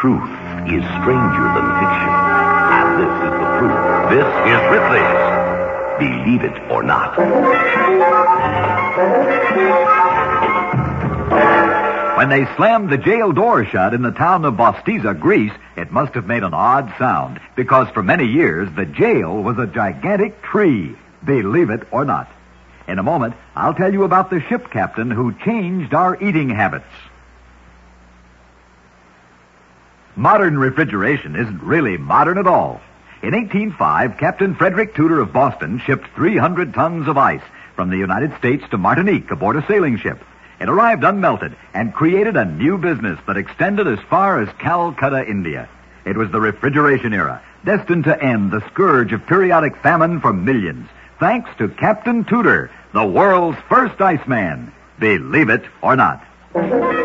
truth is stranger than fiction. And this is the proof. This is Ripley's Believe It or Not. When they slammed the jail door shut in the town of Bostiza, Greece, it must have made an odd sound, because for many years the jail was a gigantic tree. Believe it or not. In a moment, I'll tell you about the ship captain who changed our eating habits. Modern refrigeration isn't really modern at all. In 1805, Captain Frederick Tudor of Boston shipped 300 tons of ice from the United States to Martinique aboard a sailing ship. It arrived unmelted and created a new business that extended as far as Calcutta, India. It was the refrigeration era, destined to end the scourge of periodic famine for millions, thanks to Captain Tudor, the world's first iceman. Believe it or not.